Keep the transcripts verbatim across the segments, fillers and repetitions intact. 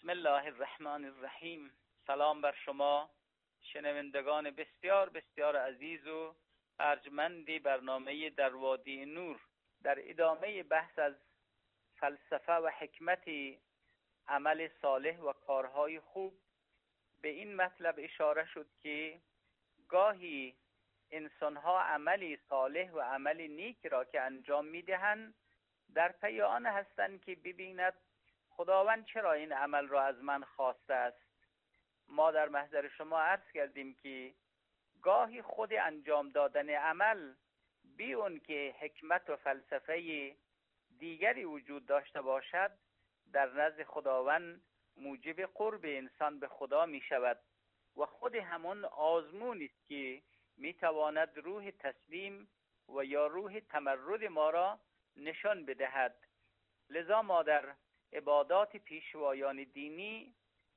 بسم الله الرحمن الرحیم. سلام بر شما شنوندگان بسیار بسیار عزیز و ارجمند برنامه در وادی نور. در ادامه بحث از فلسفه و حکمت عمل صالح و کارهای خوب به این مطلب اشاره شد که گاهی انسانها عملی صالح و عملی نیک را که انجام میدهند در پی آن هستند که ببیند خداوند چرا این عمل را از من خواسته است. ما در محضر شما عرض کردیم که گاهی خود انجام دادن عمل بی اون که حکمت و فلسفه دیگری وجود داشته باشد در نزد خداوند موجب قرب انسان به خدا می شود و خود همون آزمون است که می تواند روح تسلیم و یا روح تمرد ما را نشان بدهد. لذا ما در عبادات پیشوایان دینی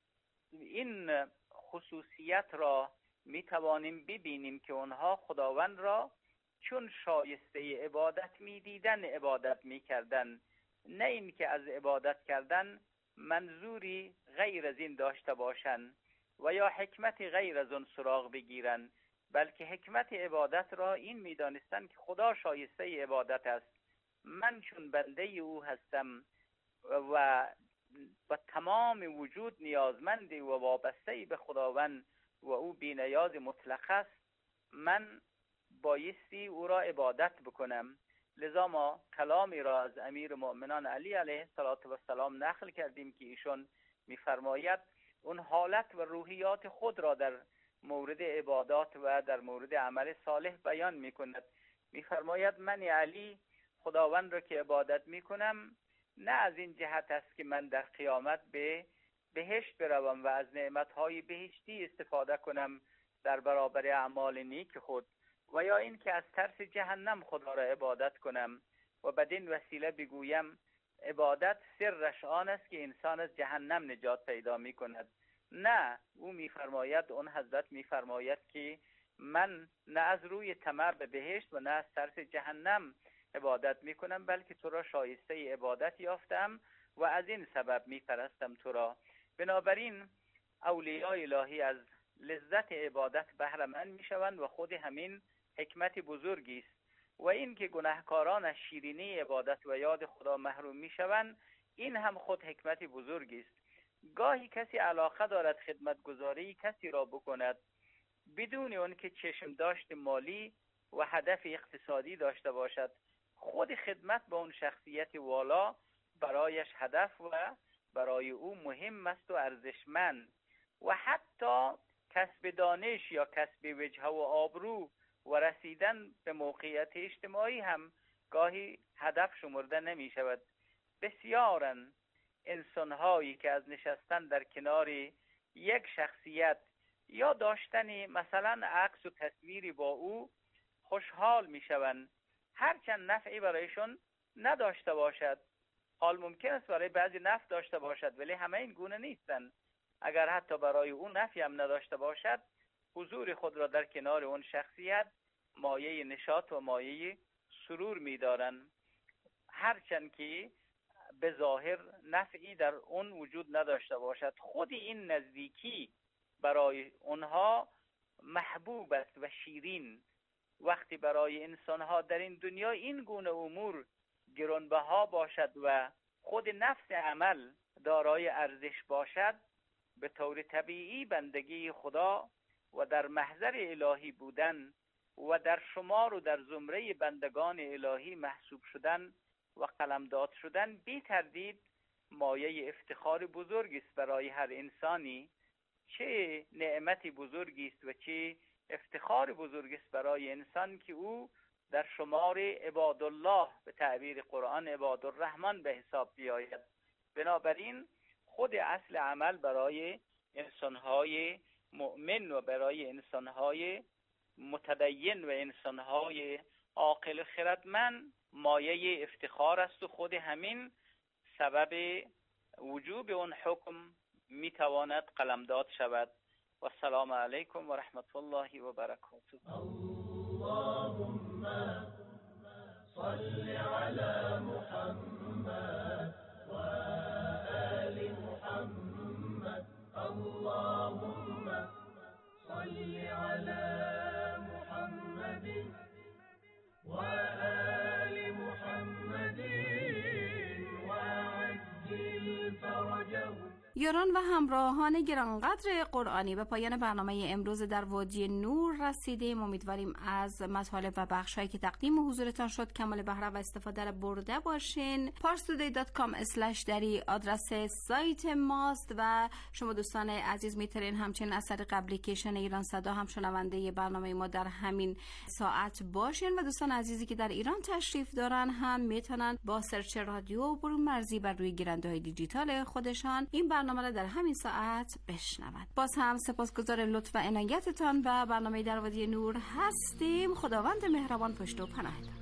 این خصوصیت را می توانیم ببینیم که اونها خداوند را چون شایسته عبادت می دیدن عبادت می کردن، نه این که از عبادت کردن منظوری غیر از این داشته باشند و یا حکمت غیر از اون سراغ بگیرن، بلکه حکمت عبادت را این می دانستن که خدا شایسته عبادت است. من چون بنده او هستم و و تمام وجود نیازمند و وابسته به خداوند و او بی‌نیاز مطلق است، من بایستی او را عبادت بکنم. لذا ما کلامی را از امیر مؤمنان علی علیه السلام نقل کردیم که ایشون می‌فرماید اون حالت و روحیات خود را در مورد عبادات و در مورد عمل صالح بیان می‌کند. می‌فرماید من علی خداوند را که عبادت می‌کنم نه از این جهت است که من در قیامت به بهشت بروم و از نعمتهای بهشتی استفاده کنم در برابر اعمال نیک خود و یا این که از ترس جهنم خدا را عبادت کنم و بدین وسیله بگویم عبادت سرش آن است که انسان از جهنم نجات پیدا می کند. نه، او میفرماید، اون حضرت میفرماید که من نه از روی طمع به بهشت و نه از ترس جهنم عبادت میکنم، بلکه تو را شایسته عبادت یافتم و از این سبب میپرستم تو را. بنابراین اولیاء الهی از لذت عبادت بهره مند میشوند و خود همین حکمت بزرگی است. و این که گناهکاران از شیرینی عبادت و یاد خدا محروم میشوند این هم خود حکمت بزرگی است. گاهی کسی علاقه دارد خدمتگزاری کسی را بکند بدون اون که چشم داشت مالی و هدف اقتصادی داشته باشد. خود خدمت به اون شخصیت والا برایش هدف و برای او مهم است و ارزشمند و حتی کسب دانش یا کسب وجه و آبرو و رسیدن به موقعیت اجتماعی هم گاهی هدف شمرده نمی شود. بسیارن انسان‌هایی که از نشستن در کنار یک شخصیت یا داشتن مثلا عکس و تصویری با او خوشحال می شوند، هرچند نفعی برایشون نداشته باشد. حال ممکن است برای بعضی نفع داشته باشد ولی همه این گونه نیستند. اگر حتی برای اون نفعی هم نداشته باشد، حضور خود را در کنار اون شخصیت مایه نشاط و مایه سرور می دارند، هرچند که به ظاهر نفعی در اون وجود نداشته باشد. خود این نزدیکی برای اونها محبوب است و شیرین. وقتی برای انسانها در این دنیا این گونه امور گرانبها باشد و خود نفس عمل دارای ارزش باشد، به طور طبیعی بندگی خدا و در محضر الهی بودن و در شمار و در زمره بندگان الهی محسوب شدن و قلمداد شدن بی تردید مایه افتخار بزرگی است برای هر انسانی. چه نعمتی بزرگی است و چه افتخار بزرگی است برای انسان که او در شمار عباد الله به تعبیر قرآن عباد الرحمن به حساب بیاید. بنابراین خود اصل عمل برای انسانهای مؤمن و برای انسانهای متدین و انسانهای عاقل و خردمند مایه افتخار است و خود همین سبب وجوب اون حکم میتواند قلمداد شود. و السلام علیکم و رحمت الله و برکاته. اللهم صل علی محمد و آل محمد. یاران و همراهان گرانقدر قرآنی، به پایان برنامه امروز در وادی نور رسیدیم. امیدواریم از مطالب و بخشایی که تقدیم حضورتان شد کمال بهره و استفاده را برده باشین. پارس تودی دات کام اسلش دری آدرس سایت ماست و شما دوستان عزیز میتونین همچنین از طریق اپلیکیشن ایران صدا هم شنونده برنامه ما در همین ساعت باشین و دوستان عزیزی که در ایران تشریف دارن هم میتونن با سرچ رادیو برون مرزی بر روی گیرنده‌های دیجیتال خودشان این برنامه را در همین ساعت بشنوند. باز هم سپاسگزار لطف و عنایتتان و برنامه در وادی نور هستیم. خداوند مهربان پشت و پناهتان.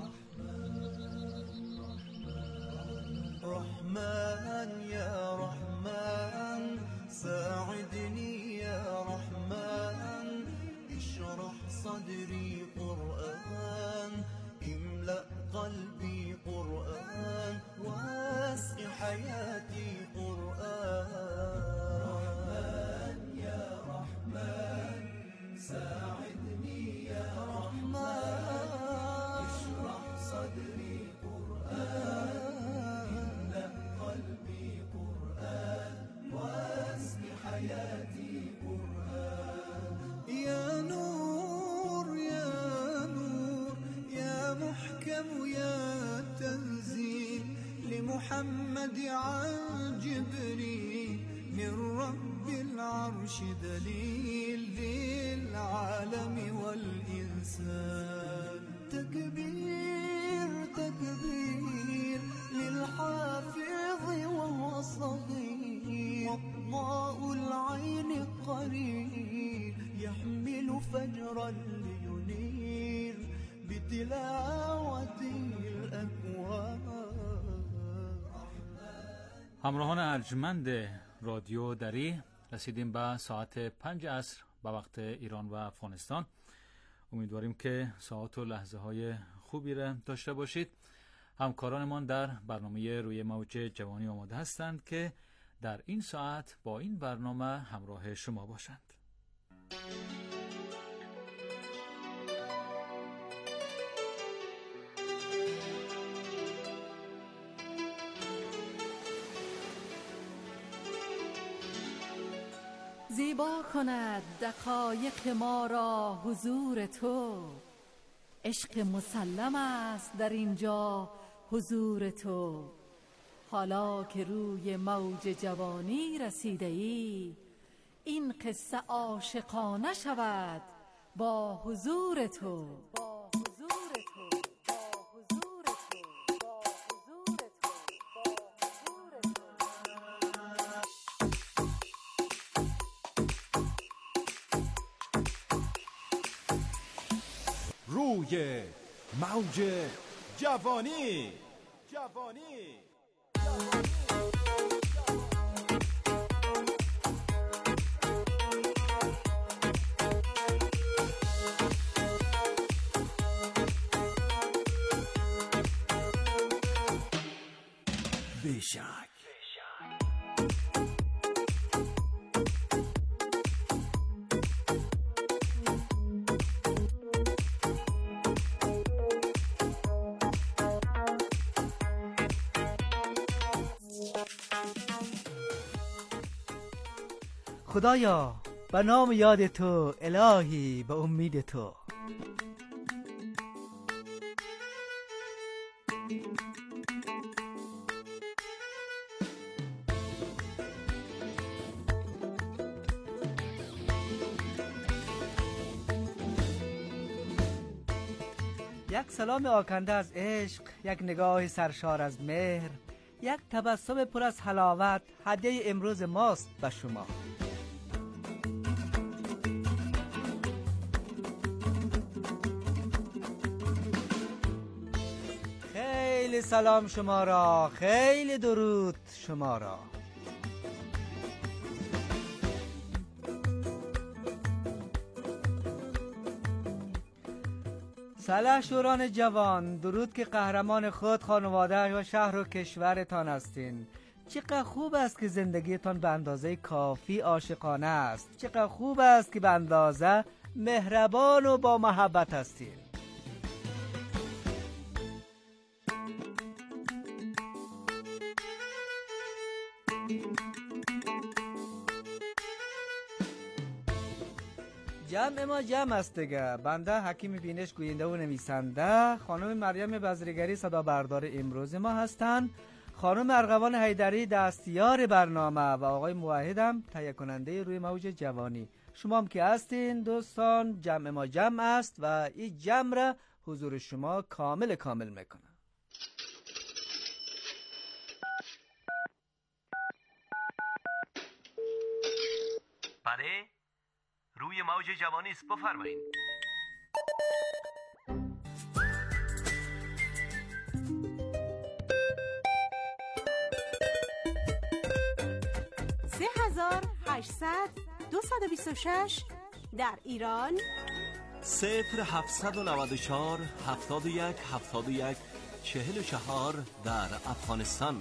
رحمن یا رحمن ساعدني يا رحمن اشرح صدري قرآن املأ قلبي قرآن واسق حياتي قرآن رحمن يا رحمن ساعدني يا رحمن اشرح صدري قرآن املأ قلبي قرآن واسق حياتي قرآن يا نور يا نور يا محكم يا تنزيل لمحمد عن جبريل من رب العرش دليل للعالم والإنسان تكبير تكبير للحافظ وهو صغير وضاء العين قرير يحمل فجرا لينير بتلاوته الأكوان. همراهان ارجمند رادیو دری، رسیدیم به ساعت پنج عصر به وقت ایران و افغانستان. امیدواریم که ساعت و لحظه های خوبی را داشته باشید. همکارانمان در برنامه روی موج جوانی آماده هستند که در این ساعت با این برنامه همراه شما باشند. زیبا کند دقایق ما را حضور تو، عشق مسلم است در اینجا حضور تو. حالا که روی موج جوانی رسیده ای، این قصه عاشقانه شود با حضور تو. روی موج جوانی جوانی بیشک خدایا به نام یاد تو، الهی به امید تو. یک سلام آکنده از عشق، یک نگاه سرشار از مهر، یک تبسم پر از حلاوت هدیه امروز ماست به شما. خیلی سلام شما را، خیلی درود شما را. سلحشوران جوان، درود که قهرمان خود، خانواده و شهر و کشورتان هستین. چقدر خوب است که زندگیتان به اندازه کافی عاشقانه است. چقدر خوب است که به اندازه مهربان و با محبت هستین. جمع ما جمع است دیگه. بنده حکیم بینش گوینده و نویسنده، خانم مریم بزرگری صدا بردار امروز ما هستند، خانم ارغوان حیدری دستیار برنامه و آقای موحدم تهیه کننده روی موج جوانی. شما هم که هستین دوستان، جمع ما جمع است و این جمع را حضور شما کامل کامل میکنه. بله، روی موج جوانی است، بفرمایید. سه هزار هشتصد دویست و بیست و شش در ایران، صفر هفتصد و نود و چهار هفتاد و یک هفتاد و یک چهل و چهار در افغانستان.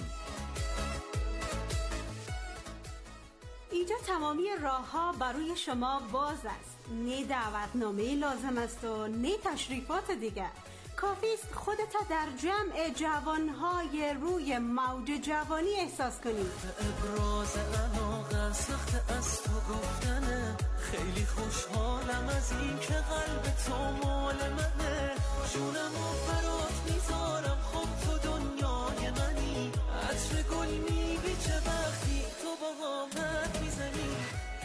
اینجا تمامی راه ها برای شما باز است. نه دعوتنامه لازم است و نه تشریفات دیگر. کافی است خودت در جمع جوانهای روی موج جوانی احساس کنی. ابراز علاقه سخت از تو گفتنه، خیلی خوشحالم از این که قلب تو مال منه، جونم و برات میذارم، خب تو دنیای منی، عطر گل میبی چه وقتی تو با آمد میزنی.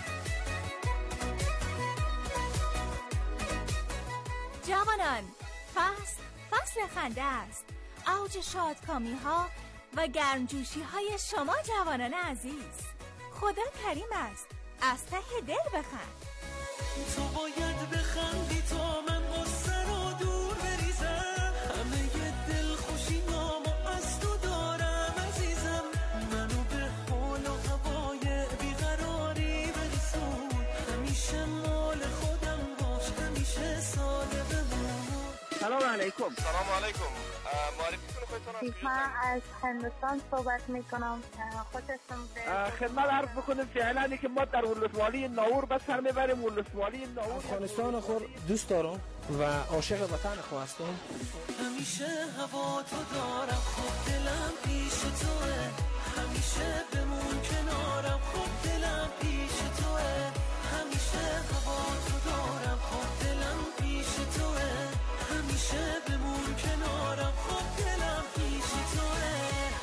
جوانان، فصل فصل خنده است، اوج شادکامی ها و گرمجوشی های شما جوانان عزیز. خدا کریم است، از ته دل بخند. تو باید بخندی تا من غصه رو دور بریزم، همه ی دل خوشی نامو از تو دارم عزیزم، منو به حال و هوای بیقراری برسون، همیشه مال خودم باش، همیشه ساده بمون. سلام علیکم. سلام علیکم. معرفی کنم خودتون. من از هندوستان صحبت میکنم. خوشتون به خدمت عرض بکنیم فعلا که ما در ولسوالی ناور به سر میبریم. ولسوالی ناور افغانستان خود دوست دارم و عاشق وطن خود هستم. همیشه هوا تو دارم، خب دلم پیش توه، همیشه بمون کنارم، خب دلم پیش توه، همیشه هوا تو دارم، خب دلم پیش توه، همیشه بمون کنارم، خب دلم پیش توه.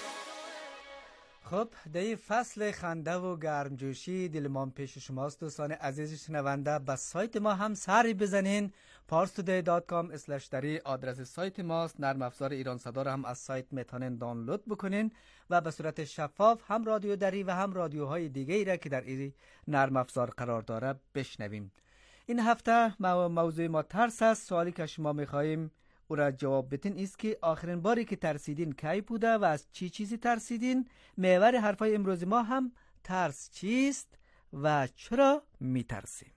خب در این فصل خنده و گرمجوشی دل ما پیش شماست دوستان عزیز شنونده. به سایت ما هم سری بزنین، پارس تودی دات کام اسلش دری آدرس سایت ماست. نرم افزار ایران صدا را هم از سایت میتونین دانلود بکنین و به صورت شفاف هم رادیو دری و هم رادیوهای دیگه ای را که در این نرم افزار قرار داره بشنویم. این هفته موضوع ما ترس است. سوالی که شما میخواییم او را جواب بدین است که آخرین باری که ترسیدین کی بوده و از چی چیزی ترسیدین؟ محور حرفای امروز ما هم ترس چیست و چرا میترسیم؟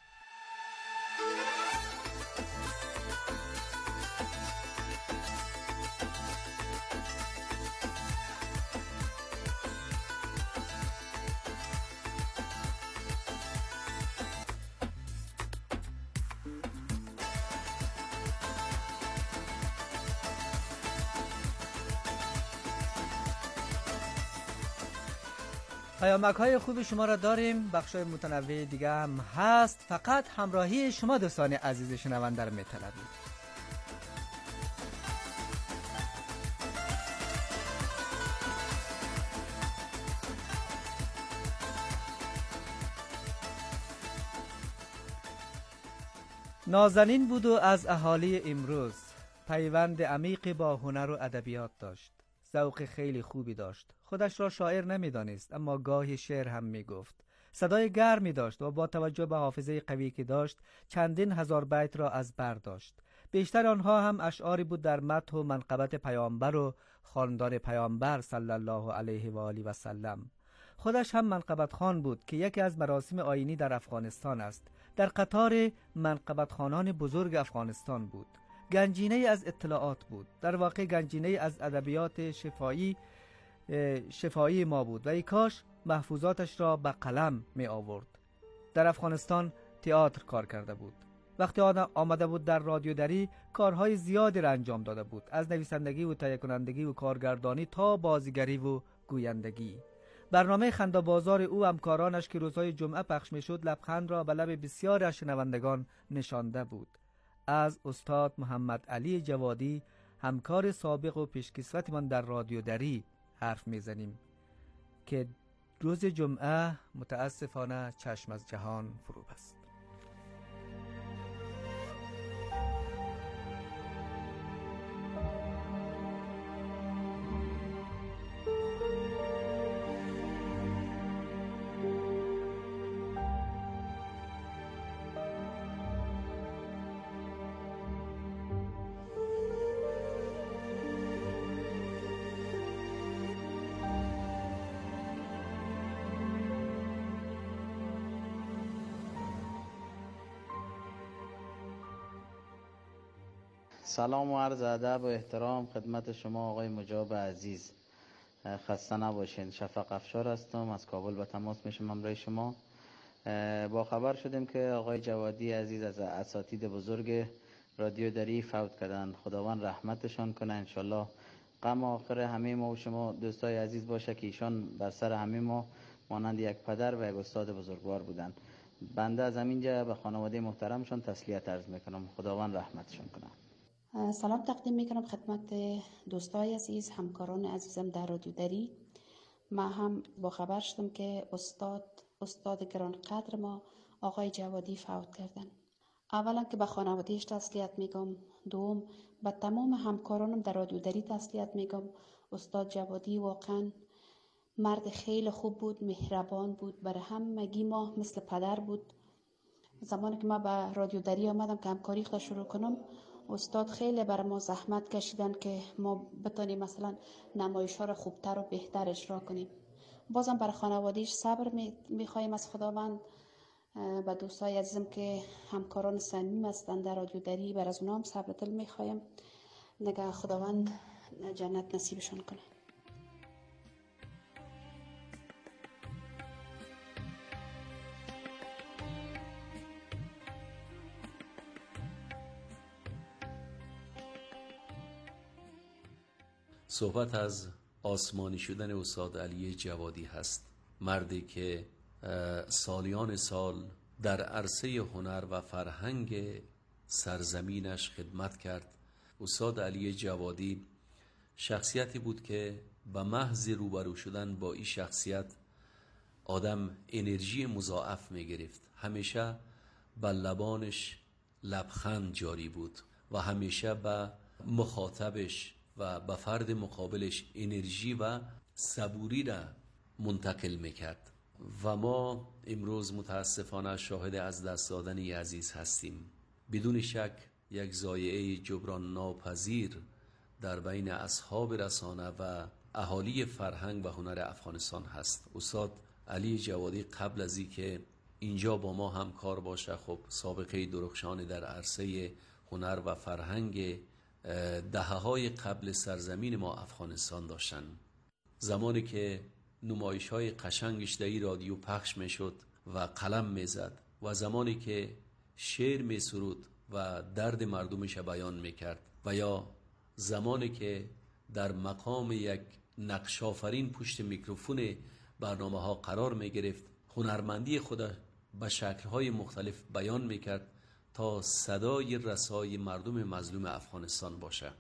پیامک های خوب شما را داریم، بخش های متنوع دیگه هم هست، فقط همراهی شما دوستان عزیز شنونده را می‌طلبیم. نازنین بود و از اهالی امروز، پیوند عمیقی با هنر و ادبیات داشت. ذوق خیلی خوبی داشت. خودش را شاعر نمیدانست اما گاهی شعر هم میگفت. صدای گرمی داشت و با توجه به حافظه قوی که داشت چندین هزار بیت را از بر داشت. بیشتر آنها هم اشعاری بود در مدح و منقبت پیامبر و خاندان پیامبر صلی الله علیه و آله و سلم. خودش هم منقبت خان بود که یکی از مراسم آیینی در افغانستان است. در قطار منقبت خانان بزرگ افغانستان بود. گنجینه از اطلاعات بود، در واقع گنجینه از ادبیات شفایی شفایی ما بود و ای کاش محفوظاتش را به قلم می آورد. در افغانستان تئاتر کار کرده بود. وقتی آمده بود در رادیو دری کارهای زیادی را انجام داده بود، از نویسندگی و تهیه کنندگی و کارگردانی تا بازیگری و گویندگی. برنامه خنده بازار او همکارانش که روزهای جمعه پخش میشد لبخند را به لب بسیاری از شنوندگان نشانده بود. از استاد محمد علی جوادی، همکار سابق و پیشکسوتمان در رادیو دری حرف میزنیم که روز جمعه متاسفانه چشم از جهان فرو بست. سلام و عرض ادب و احترام خدمت شما آقای مجاب عزیز. خسته نباشین. شفق افشار هستم، از کابل به تماس میشم همراه شما. با خبر شدیم که آقای جوادی عزیز از اساتید بزرگ رادیو دری فوت کردن. خداوند رحمتشان کنه. انشالله غم آخر همه ما و شما دوستای عزیز باشه که ایشان بر سر همه ما مانند یک پدر و یک استاد بزرگوار بودن. بنده از همینجا به خانواده محترمشان تسلیت عرض میکنم. خداوند رحمتشان کنه. سلام تقدیم میکنم خدمت دوستای عزیز، همکاران عزیزم در رادیو دری. ما هم با خبر شدم که استاد استاد گرانقدر ما آقای جوادی فوت کردن. اولا که به خانوادهش تسلیت میگم، دوم به تمام همکارانم در رادیو دری تسلیت میگم. استاد جوادی واقعا مرد خیلی خوب بود، مهربان بود، برای همگی ما مثل پدر بود. زمانی که ما به رادیو دری آمدم که همکاری خود شروع کنم، استاد خیلی بر ما زحمت کشیدن که ما بتونیم مثلا نمایش ها رو خوبتر و بهتر اجرا کنیم. بازم بر خانوادهش صبر میخوایم از خداوند. و دوستای عزیزم که همکاران صمیمی هستند در رادیو دری، بر از اونها هم صبر دل میخوایم. نگاه خداوند جنت نصیبشون کنه. صحبت از آسمانی شدن استاد علی جوادی هست. مردی که سالیان سال در عرصه هنر و فرهنگ سرزمینش خدمت کرد. استاد علی جوادی شخصیتی بود که به محض روبرو شدن با این شخصیت آدم انرژی مضاعف می گرفت. همیشه به لبانش لبخند جاری بود و همیشه به مخاطبش و به فرد مقابلش انرژی و صبوری را منتقل میکرد. و ما امروز متاسفانه شاهد از دست دادن عزیز هستیم. بدون شک یک ضایعه جبران ناپذیر در بین اصحاب رسانه و اهالی فرهنگ و هنر افغانستان هست. استاد علی جوادی قبل از اینکه اینجا با ما همکار باشه، خب سابقه درخشان در عرصه هنر و فرهنگ دهه‌های قبل سرزمین ما افغانستان داشتن. زمانی که نمایش های قشنگش در این رادیو پخش می شد و قلم می زد و زمانی که شعر می سرود و درد مردمش بیان می کرد و یا زمانی که در مقام یک نقش آفرین پشت میکروفون برنامه ها قرار می گرفت، هنرمندی خود به شکل های مختلف بیان می کرد تا صدای رسای مردم مظلوم افغانستان باشه.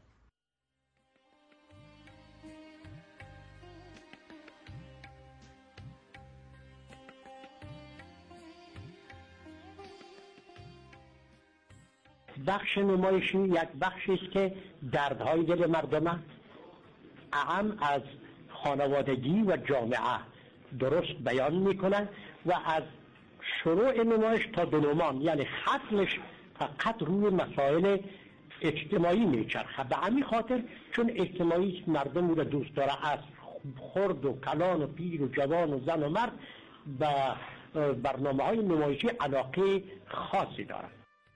بخش نمایشی یک بخشی است که دردهای دل مردم اهم از خانوادگی و جامعه درست بیان میکنن و از شروع نمایش تا دنومان، یعنی ختمش فقط روی مسائل اجتماعی میچرخه. به همین خاطر چون اجتماعی مردم رو دوست داره، از خرد و کلان و پیر و جوان و زن و مرد به برنامه های نمایشی علاقه خاصی دارن.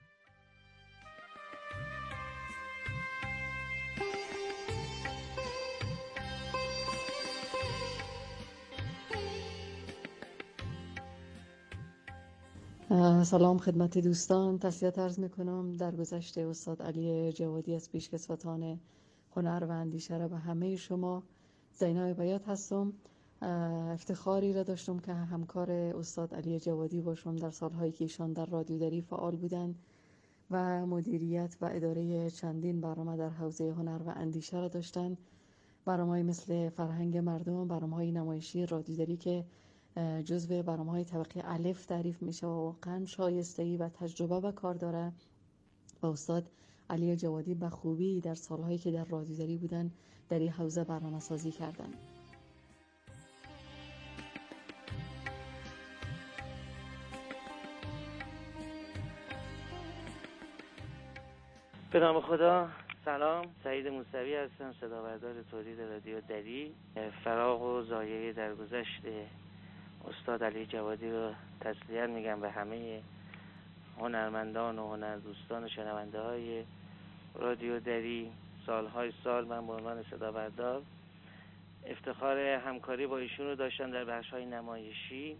سلام خدمت دوستان، تسلیت عرض میکنم در گذشته استاد علی جوادی از پیشکسوتان هنر و اندیشه را به همه شما. زینب بیات هستم. افتخاری را داشتم که همکار استاد علی جوادی باشم در سالهایی که ایشان در رادیودری فعال بودند و مدیریت و اداره چندین برنامه در حوزه هنر و اندیشه را داشتند. برنامه‌های مثل فرهنگ مردم، برنامه‌های نمایشی رادیودری که جزو برنامه‌های طبقه الف تعریف میشه و واقعا شایستگی و تجربه به کار داره و استاد علی جوادی به خوبی در سالهایی که در رادیودری بودن در این حوزه برنامه سازی کردن. به نام خدا. سلام، سعید موسوی هستم، صدابردار تولید رادیو دری. فراق و ضایعه درگذشت استاد علی جوادی رو تسلیت میگم به همه هنرمندان و هنردوستان و شنونده های رادیو دری. سالهای سال من به عنوان صدابردار افتخار همکاری با ایشون رو داشتم در بخش‌های نمایشی.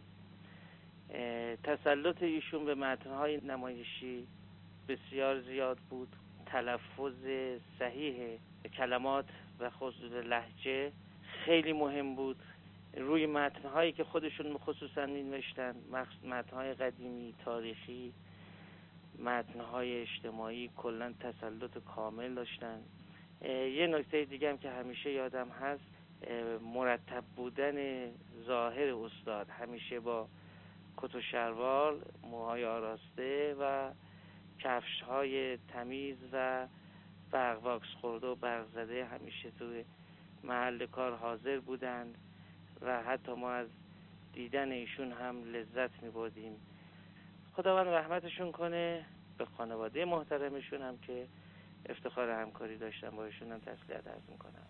تسلط ایشون به متن‌های نمایشی بسیار زیاد بود. تلفظ صحیح کلمات و خصوص لهجه خیلی مهم بود. روی متن‌هایی که خودشون خصوصا می‌نوشتن، متن‌های قدیمی، تاریخی، متن‌های اجتماعی، کلاً تسلط کامل داشتن. یه نکته دیگه هم که همیشه یادم هست، مرتب بودن ظاهر استاد، همیشه با کت و شلوار، موهای آراسته و کفش‌های تمیز و برق واکس خورده و برق زده همیشه توی محل کار حاضر بودند و حتی ما از دیدن ایشون هم لذت می‌بردیم. خداوند رحمتشون کنه. به خانواده محترمشون هم که افتخار همکاری داشتم با ایشون هم تسلیت عرض می‌کنم.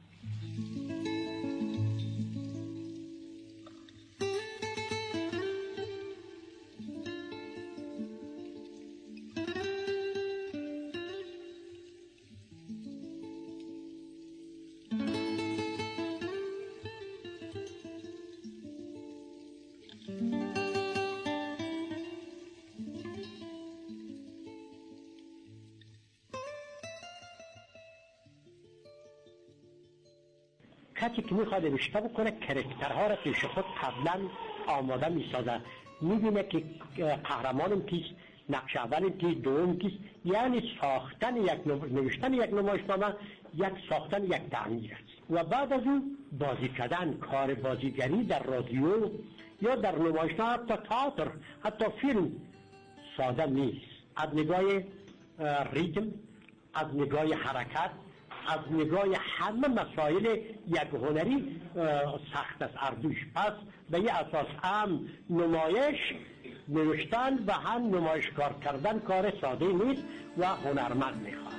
کسی که میخواد نوشته بکنه کرکترها را پیش خود قبلا آماده میسازه، میبینه که قهرمانم کیست، نقش اولم کیست، دوم کیست. یعنی ساختن یک نوشتن یک نمایشنامه یک ساختن یک تعمیر است و بعد از اون بازی کردن. کار بازیگری در رادیو یا در نمایشنامه، حتی تئاتر، حتی فیلم ساده نیست. از نگاه ریتم، از نگاه حرکت، از نگاه همه مسائل یک هنری سخت است اردوش. پس به یه اساس هم نمایش نوشتن و هم نمایشکار کردن کار ساده نیست و هنرمند میخواد.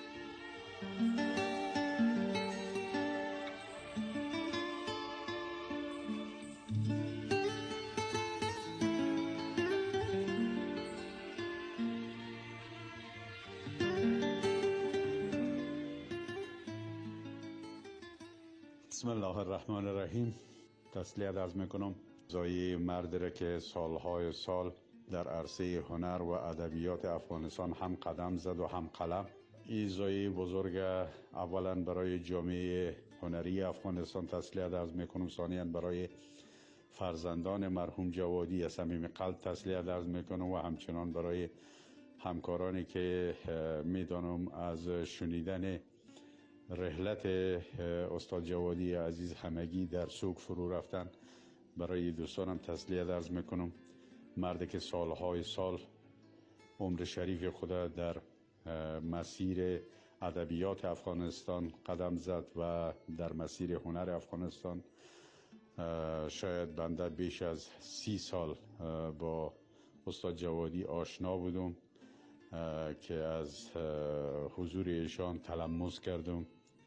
بسم الله الرحمن الرحیم. تسلیت عرض میکنم زایی مردی را که سالهای سال در عرصه هنر و ادبیات افغانستان هم قدم زد و هم قلم. این زایی بزرگ اولا برای جامعه هنری افغانستان تسلیت عرض میکنم، ثانیاً برای فرزندان مرحوم جوادی از صمیم قلب تسلیت عرض میکنم و همچنان برای همکارانی که میدانم از شنیدن رحلت استاد جوادی عزیز همگی در سوگ فرو رفتن. برای دوستانم تسلیت عرض میکنم. مردی که سالهای سال عمر شریف خدا در مسیر ادبیات افغانستان قدم زد و در مسیر هنر افغانستان. شاید بنده بیش از سی سال با استاد جوادی آشنا بودم که از حضور ایشان تلمس کردم.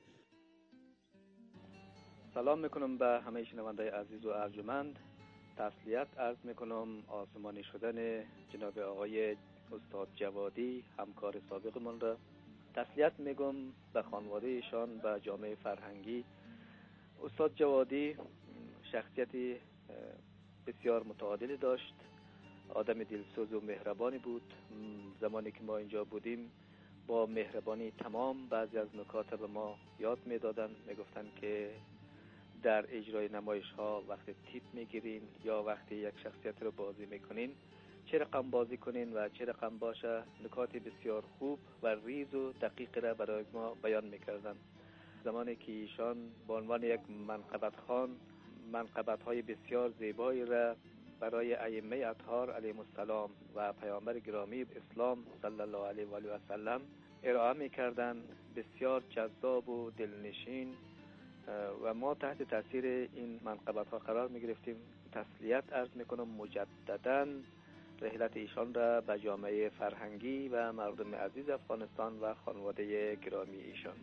سلام میکنم به همه شنوندگان عزیز و ارجمند. تسلیت عرض میکنم آسمانی شدن جناب آقای استاد جوادی همکار سابقمون را. تسلیت میگم به خانواده ایشان و جامعه فرهنگی. استاد جوادی شخصیتی بسیار متعادلی داشت، آدم دلسوز و مهربانی بود. زمانی که ما اینجا بودیم با مهربانی تمام بعضی از نکات به ما یاد میدادن، میگفتن که در اجرای نمایش ها وقتی تیپ میگیرین یا وقتی یک شخصیت رو بازی میکنین چه رقم بازی کنین و چه رقم باشه، نکات بسیار خوب و ریز و دقیق را برای ما بیان میکردن. زمانی که ایشان به عنوان یک منقبت خان منقبت های بسیار زیبایی را برای ائمه اطهار علیهم السلام و پیامبر گرامی اسلام صلی الله علیه و آله و سلم ارائه میکردن، بسیار جذاب و دلنشین و ما تحت تاثیر این منقبت ها قرار می گرفتیم. تسلیت عرض می کنم مجددا رحلت ایشان را به جامعه فرهنگی و مردم عزیز افغانستان و خانواده گرامی ایشان.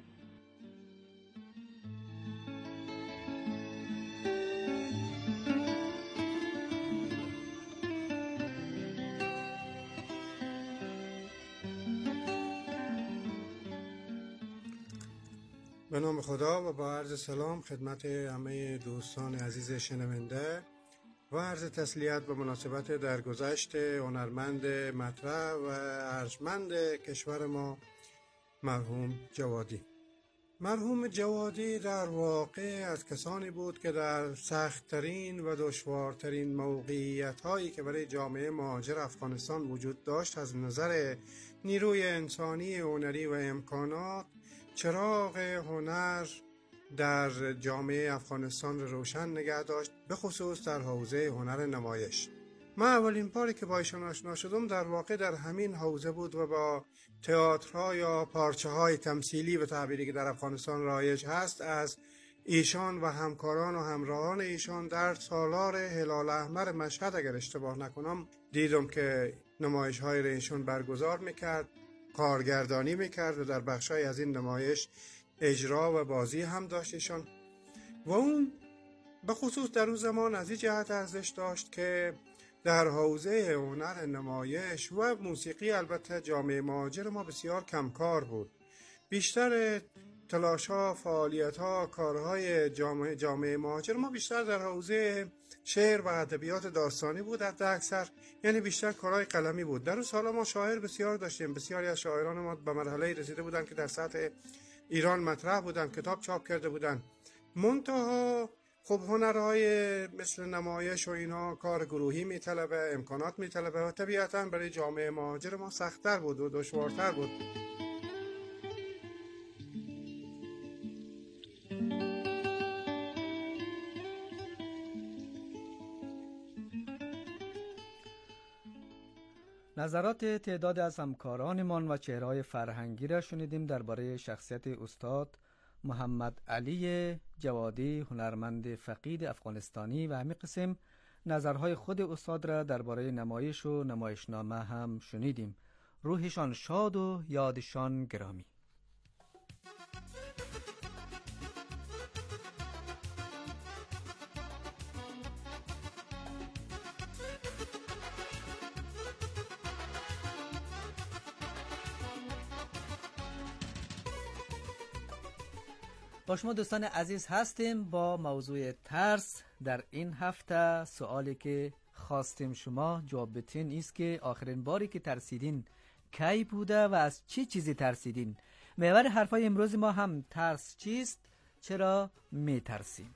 به نام خدا و با عرض سلام خدمت همه دوستان عزیز شنونده و عرض تسلیت به مناسبت درگذشت هنرمند مطرح و ارجمند کشور ما مرحوم جوادی. مرحوم جوادی در واقع از کسانی بود که در سخت‌ترین و دشوارترین موقعیت‌هایی که برای جامعه مهاجر افغانستان وجود داشت از نظر نیروی انسانی، هنری و امکانات چراغ هنر در جامعه افغانستان رو روشن نگه داشت، به خصوص در حوزه هنر نمایش. من اولین باری که با ایشان آشنا شدم در واقع در همین حوزه بود و با تئاترها یا پارچه‌های تمثیلی به تعبیری که در افغانستان رایج هست از ایشان و همکاران و همراهان ایشان در سالار هلال احمر مشهد اگر اشتباه نکنم دیدم که نمایش‌های را ایشان برگزار میکرد، کارگردانی میکرد و در بخشای از این نمایش اجرا و بازی هم داشت ایشان. و اون به خصوص در اون زمان از این جهت ارزش داشت که در حوزه هنر نمایش و موسیقی البته جامعه مهاجر ما بسیار کمکار بود. بیشتر تلاش ها، فعالیت ها، کارهای جامعه, جامعه مهاجر ما بیشتر در حوزه شعر و ادبیات داستانی بود حتی اکثر، یعنی بیشتر کارهای قلمی بود. در اون سالا ما شاعر بسیار داشتیم، بسیاری از شاعران ما به مرحله رسیده بودند که در سطح ایران مطرح بودند، کتاب چاپ کرده بودند. منتها خب هنرهای مثل نمایش و اینا کار گروهی میطلبه، امکانات میطلبه و طبیعتاً برای جامعه مهاجر ما سخت‌تر بود و دشوارتر بود. نظرات تعداد از همکارانمان و چهره‌های فرهنگی را شنیدیم درباره شخصیت استاد محمد علی جوادی، هنرمند فقید افغانستانی، و همین قسم نظرهای خود استاد را درباره نمایش و نمایشنامه هم شنیدیم. روحشان شاد و یادشان گرامی. با شما دوستان عزیز هستیم با موضوع ترس. در این هفته سوالی که خواستیم شما جواب بتین ایست که آخرین باری که ترسیدین کی بوده و از چی چیزی ترسیدین؟ محور حرفای امروز ما هم ترس چیست؟ چرا می ترسیم؟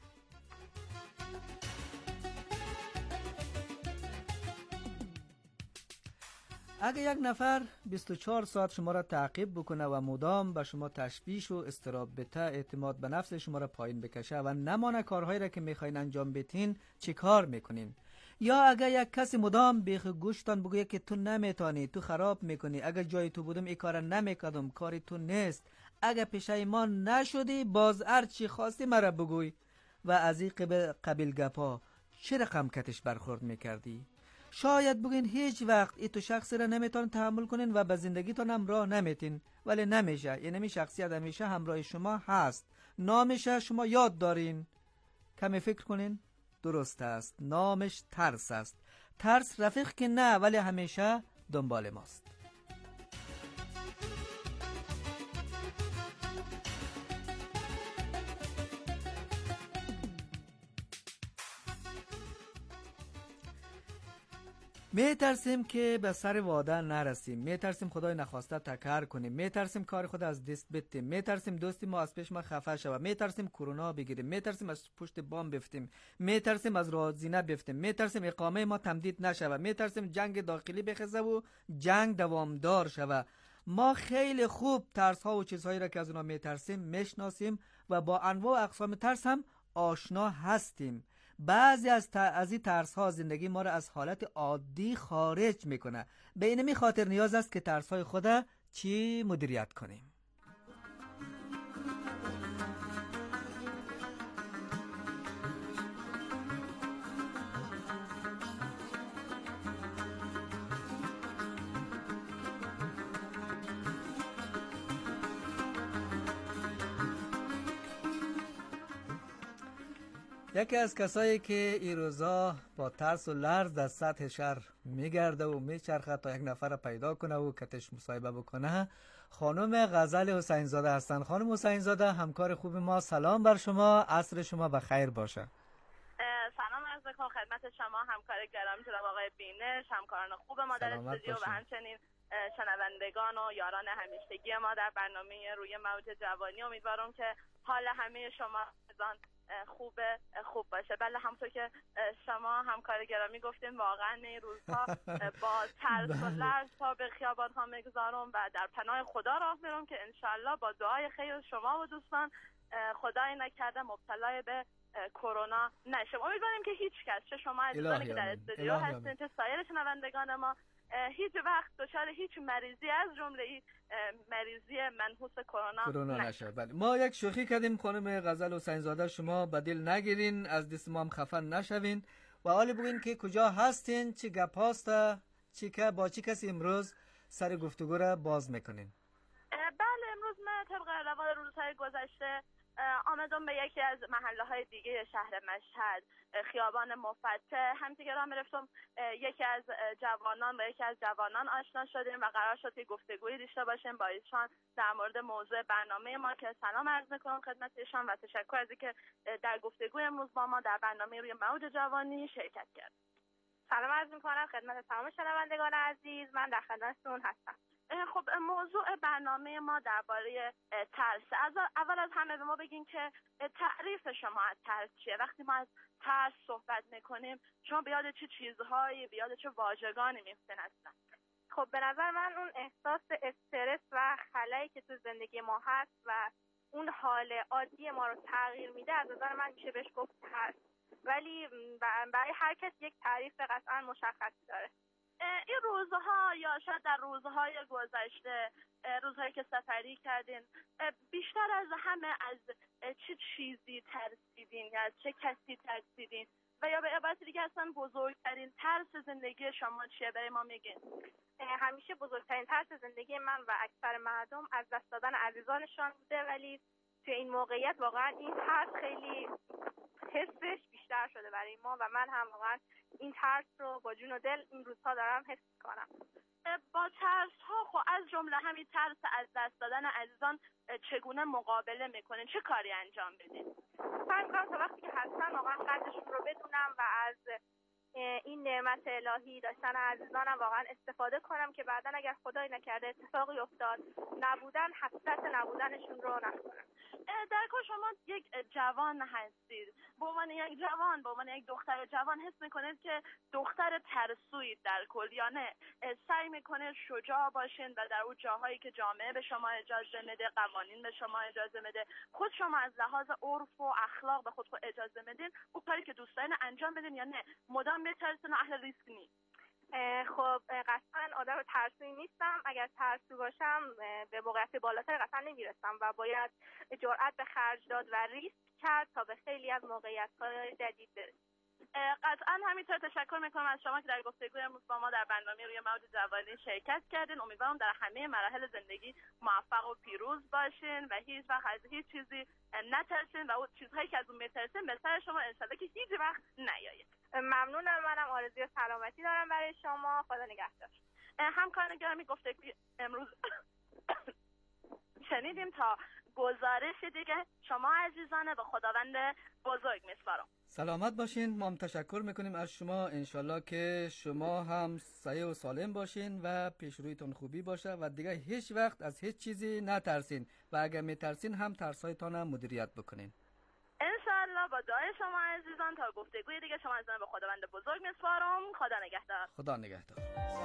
اگه یک نفر بیست و چهار ساعت شما را تعقیب بکنه و مدام به شما تشویش و استراب بده، اعتماد به نفس شما را پایین بکشه و نمانه کارهایی را که میخواین انجام بتین، چی کار میکنین؟ یا اگه یک کسی مدام بیخ گوشتان بگویه که تو نمیتونی، تو خراب میکنی، اگه جای تو بودم این کار نمیکردم، کاری تو نیست، اگه پشیمان نشدی باز هر چی خواستی مرا بگوی، و از این قبیل گپا چه رقم کتش برخورد میکردی؟ شاید بگین هیچ وقت ای تو شخصی را نمیتون تحمل کنین و به زندگیتون همراه نمیتین، ولی نمیشه. یعنی می شخصیت همیشه همراه شما هست، نامش شما یاد دارین. کمی فکر کنین. درست است، نامش ترس است. ترس رفیق که نه، ولی همیشه دنبال ماست. میترسیم که به سر وعده نرسیم، میترسیم خدای نخواسته تکرار کنیم، میترسیم کار خود از دست بدیم، میترسیم دوستی ما از پیش ما خفه شود، میترسیم کرونا بگیریم، میترسیم از پشت بام بفتیم، میترسیم از رازینه بفتیم، میترسیم اقامه ما تمدید نشود، میترسیم جنگ داخلی بخزه و جنگ دوامدار شود. ما خیلی خوب ترس ها و چیزهایی را که از اونها میترسیم میشناسیم و با انواع و اقسام ترس هم آشنا هستیم. بعضی از, ت... از این ترس ها زندگی ما را از حالت عادی خارج میکنه. به اینمی خاطر نیاز است که ترس های خود چی مدیریت کنیم. یکی از کسایی که این روزا با ترس و لرز در سطح شهر میگرده و میچرخه تا یک نفر پیدا کنه و کتش مصاحبه بکنه، خانم غزل حسین زاده هستن. خانم حسین زاده همکار خوب ما، سلام بر شما، عصر شما بخیر باشه. سلام عرض می‌کنم خدمت شما همکار گرامی جناب آقای بینش، همکاران خوب ما در استودیو و همچنین شنوندگان و یاران همیشگی ما در برنامه روی موج جوانی. امیدوارم که حال همه شما خوب خوب باشه. بله، همونطور که شما همکار گرامی گفتین واقعا این روزها با ترس و لرز پا به خیابان ها میگذارم و در پناه خدا راه میرم که انشالله با دعای خیر شما و دوستان خدای نکرده مبتلا به کرونا نشیم. امیدواریم که هیچ کس، چه شما عزیزانی که در استودیو هستین چه سایر شنوندگان ما، هیچ وقت دچار هیچ مریضی از جمله مریضی منحوس کرونا کرونا نشه. بله، ما یک شوخی کردیم خانم غزل حسین زاده، شما بدل نگیرین، از دست ما هم خفن نشوین و حالی بگین که کجا هستین، چی گپ هاست، چی که با چی کسی امروز سر گفتگو را باز میکنین؟ بله، امروز من طبق روال روزهای گذشته آمدم به یکی از محله های دیگه شهر مشهد، خیابان مفتح. همینطور راه میرفتم یکی از جوانان با یکی از جوانان آشنا شدیم و قرار شد که گفتگویی داشته باشیم با ایشان در مورد موضوع برنامه ما که سلام عرض میکنم خدمت ایشان و تشکر از اینکه در گفتگوی امروز با ما در برنامه روی موج جوانی شرکت کرد. سلام عرض میکنم خدمت تمام شنوندگان عزیز، من در خدمتتون هستم. خب، موضوع برنامه ما درباره ترس. از اول از همه به ما بگین که تعریف شما از ترس چیه؟ وقتی ما از ترس صحبت میکنیم شما به یاد چه چیزهایی، به یاد چه واژگانی میفتن اصلا؟ خب، به نظر من اون احساس استرس و خلایی که تو زندگی ما هست و اون حال عادی ما رو تغییر میده، از نظر من میشه بهش گفت ترس. ولی برای هر کس یک تعریف قطعا مشخصی داره. این روزها یا شاید در روزهای گذشته، روزهایی که سفری کردین، بیشتر از همه از چه چیزی ترسیدین یا از چه کسی ترسیدین و یا به عبارت دیگه اصلا بزرگترین ترس زندگی شما چیه؟ برای ما میگین. همیشه بزرگترین ترس زندگی من و اکثر مردم از دست دادن عزیزانشان بوده، ولی توی این موقعیت واقعا این ترس خیلی حسش بیشتر شده برای ما و من هم واقعا این ترس رو با جون و دل این روزها دارم حس می‌کنم. با ترس ها خب از جمله همین ترس از دست دادن عزیزان چگونه مقابله میکنین؟ چه کاری انجام بدین؟ سعی می‌کنم تا وقتی که هستن واقعا قدرشون رو بدونم و از این نعمت الهی داشتن عزیزانم واقعا استفاده کنم که بعداً اگر خدای نکرده اتفاقی افتاد نبودن، حسرت نبودنشون رو نکنم. در کل شما یک جوان هستید، به عنوان یک جوان، به عنوان یک دختر جوان حس میکنید که دختر ترسویید در کل یا نه؟ سعی میکنید شجاع باشین و در اون جاهایی که جامعه به شما اجازه میده، قوانین به شما اجازه میده، خود شما از لحاظ عرف و اخلاق به خود اجازه میدین اون کاری که دوست دارین انجام بدین یا نه مدام میترسین و اهل ریسک نیست؟ خب قطعا آدم ترسویی نیستم. اگر ترسو باشم به موقعیت بالاتر قطعا نمیرسم و باید جرأت به خرج داد و ریسک کرد تا به خیلی از موقعیت‌های جدید برسیم. قطعا همینطور تشکر میکنم از شما که در گفتگوی امروز با ما در برنامه روی موج جوانی شرکت کردین. امیدوارم در همه مراحل زندگی موفق و پیروز باشین و هیچ وقت از هیچ چیزی نترسین و اون چیزهایی که از اون میترسین به سر شما انشالله که هیچ وقت نیاید. ممنونم. منم آرزوی سلامتی دارم برای شما. خدا نگهدار. همکاران گرامی، گفتگوی امروز شنیدیم تا گزارش دیگه شما عزیزانه به خداوند بزرگ میسپارم. سلامت باشین. ما هم تشکر میکنیم از شما. انشالله که شما هم صحیح و سالم باشین و پیشرویتون خوبی باشه و دیگه هیچ وقت از هیچ چیزی نترسین و اگر میترسین هم ترسایتان هم مدیریت بکنین. انشالله با دعای شما عزیزان تا گفتگوی دیگه شما عزیزان به خداوند بزرگ میسپارم. خدا نگهدار. خدا نگهدار.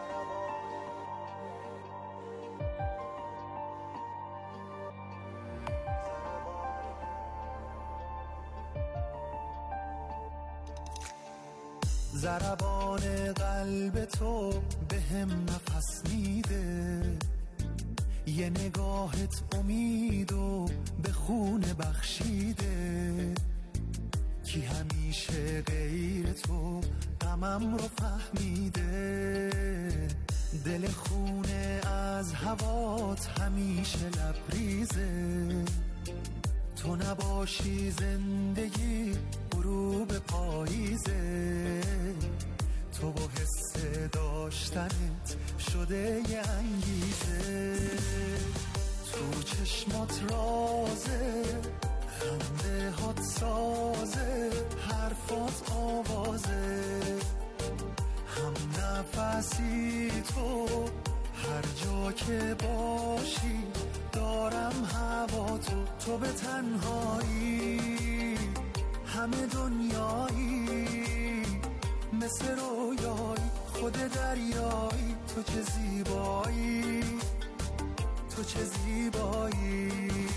ضربان قلب تو به هم نفس میده، یه نگاهت امید و به خون بخشیده، کی همیشه غیر تو غمم رو فهمیده، دل خونه از هوات همیشه لبریزه، تو نباشی زندگی غروب پاییزه، تو با حس داشتنت شده ی انگیزه، تو چشمات رازه، خنده هات سازه، حرفات آوازه، هم نفسی تو، هر جا که باشی دارم هوا تو، تو به تنهایی همه دنیایی، مثل رویایی خود دریایی، تو چه زیبایی، تو چه زیبایی.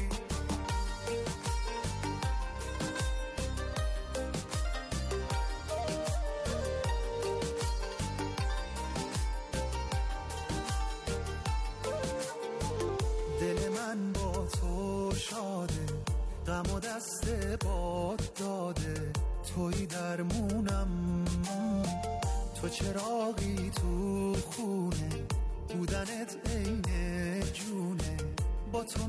دل من با تو شاده، غم و دست باد داده، توی درمونم، تو چراغی تو خونه، بودنت عین جونه، با تو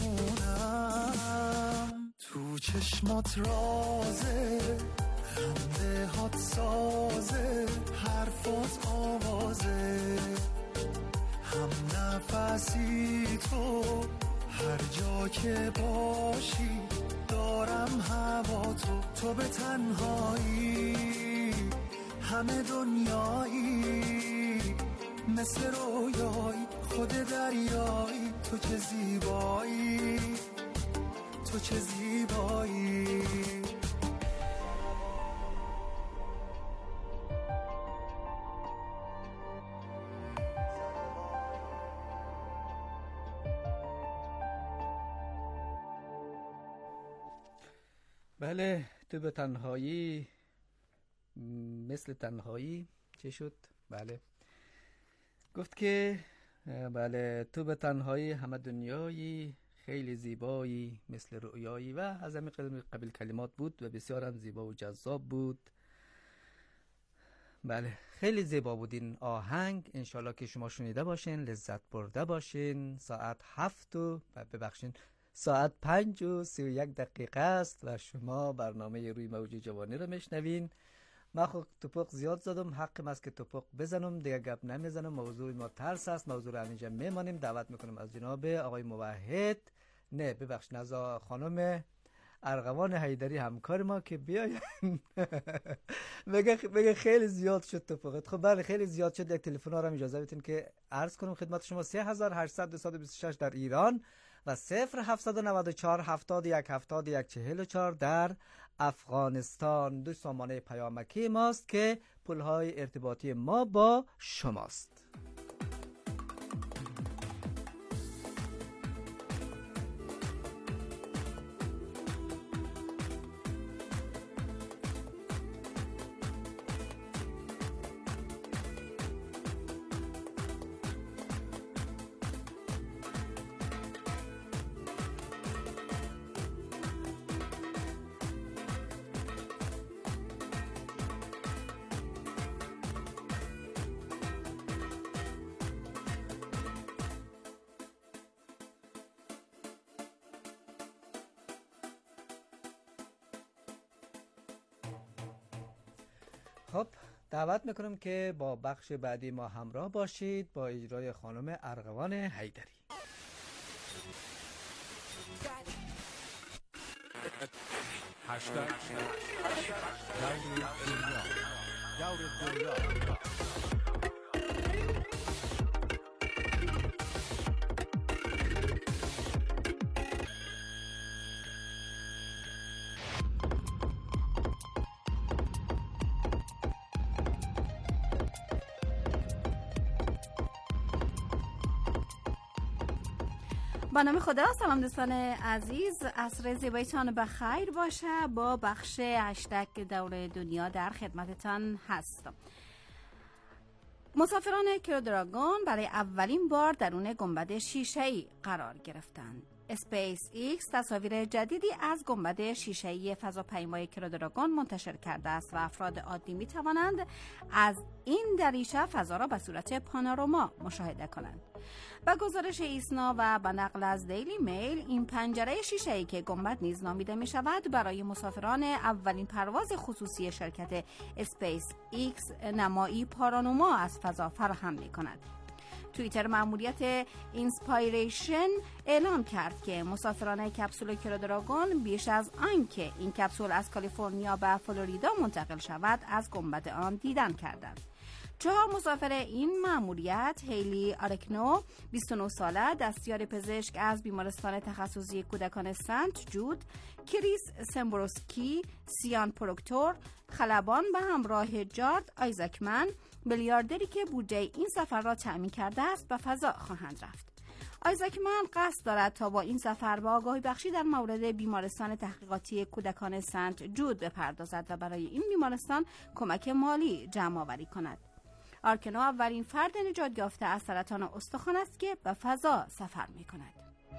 میمونم، تو چشمات رازه، خنده هات سازه، حرفات آوازه، هم نفسی تو، هر جا که باشی دارم هوا تو، تو به تنهایی همه دنیایی، مثل رویایی خود دریایی، تو چه زیبایی، تو چه زیبایی. بله، تو به تنهایی مثل تنهایی چه شد؟ بله گفت که بله تو به تنهایی همه دنیایی، خیلی زیبایی مثل رؤیایی و از همین قبیل کلمات بود و بسیار هم زیبا و جذاب بود. بله خیلی زیبا بود این آهنگ. انشالله که شما شنیده باشین، لذت برده باشین. ساعت هفت و ببخشین ساعت پنج و سی و یک دقیقه است و شما برنامه روی موج جوانی رو میشنوین. من خود توپق زیاد زدم، حقم است که توپق بزنم، دیگه گپ نمیزنم. موضوع ما ترس است، موضوع رو همینجا میمانیم. دعوت میکنم از جناب آقای موحد، نه ببخش نزا خانم ارغوان حیدری همکار ما که بیاین. بگه بگه خیلی زیاد شد توپقت. خب بله خیلی زیاد شد. یک تلفن ها رو اجازه بدین که عرض کنم خدمت شما. سه هزار و هشتصد و بیست و شش در ایران و صفر هفتصد و نود و چهار هفتاد و یک هفتاد و یک چهل و چهار در افغانستان. دو سامانه پیامکی ماست که پلهای ارتباطی ما با شماست. خب دعوت میکنم که با بخش بعدی ما همراه باشید با اجرای خانم ارغوان حیدری. هشتگ دور دنیا دور دنیا. با نام خدا. سلام دوستان عزیز، عصر زیبایتان بخیر باشه. با بخش هشتگ دور دنیا در خدمتتان هستم. مسافران کریودراگون برای اولین بار درون گنبد شیشه‌ای قرار گرفتند. اسپیس ایکس تصاویر جدیدی از گنبد شیشه‌ای فضاپیمای کریودراگون منتشر کرده است و افراد عادی می توانند از این دریچه فضا را به صورت پانوراما مشاهده کنند. با گزارش ایسنا و به نقل از دیلی میل، این پنجره شیشه‌ای که گنبد نیز نامیده می شود برای مسافران اولین پرواز خصوصی شرکت اسپیس ایکس نمایی پانوراما از فضا فراهم می کند. توییتر مأموریت اینسپایریشن اعلام کرد که مسافران کپسول کریودراگون بیش از آنکه این کپسول از کالیفرنیا به فلوریدا منتقل شود از گنبد آن دیدن کردند. چهار مسافر این مأموریت، هیلی آرکنو بیست و نه ساله، دستیار پزشک از بیمارستان تخصصی کودکان سنت جود، کریس سمبروسکی، سیان پروکتور، خلبان به همراه جارد آیزاکمن، میلیاردری که بودجه این سفر را تأمین کرده است، به فضا خواهند رفت. آیزاکمن قصد دارد تا با این سفر به آگاهی بخشی در مورد بیمارستان تحقیقاتی کودکان سنت جود بپردازد و برای این بیمارستان کمک مالی جمع آوری کند. آرکنو اولین فرد نجات یافته از سرطان استخوان است که به فضا سفر می کند.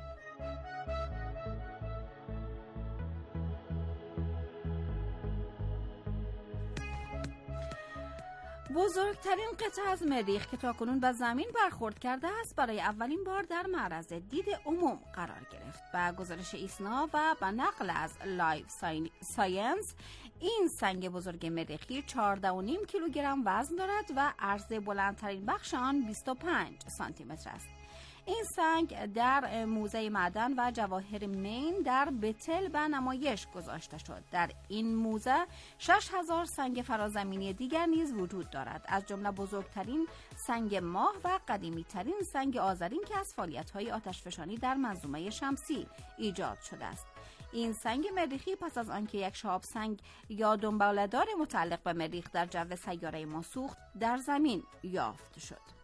بزرگترین قطعه از مریخ که تاکنون به زمین برخورد کرده است برای اولین بار در معرض دید عموم قرار گرفت. با گزارش ایسنا و به نقل از لایف ساینس، این سنگ بزرگ مریخی چهارده و نیم کیلوگرم وزن دارد و عرض بلندترین بخش آن بیست و پنج سانتی متر است. این سنگ در موزه معدن و جواهر مین در بتل به نمایش گذاشته شد. در این موزه شش هزار سنگ فرازمینی دیگر نیز وجود دارد، از جمله بزرگترین سنگ ماه و قدیمی ترین سنگ آذرین که از فعالیت‌های آتشفشانی در منظومه شمسی ایجاد شده است. این سنگ مریخی پس از آنکه یک شهاب سنگ یا دنباله‌دار متعلق به مریخ در جو سیاره ما سوخت، در زمین یافت شد.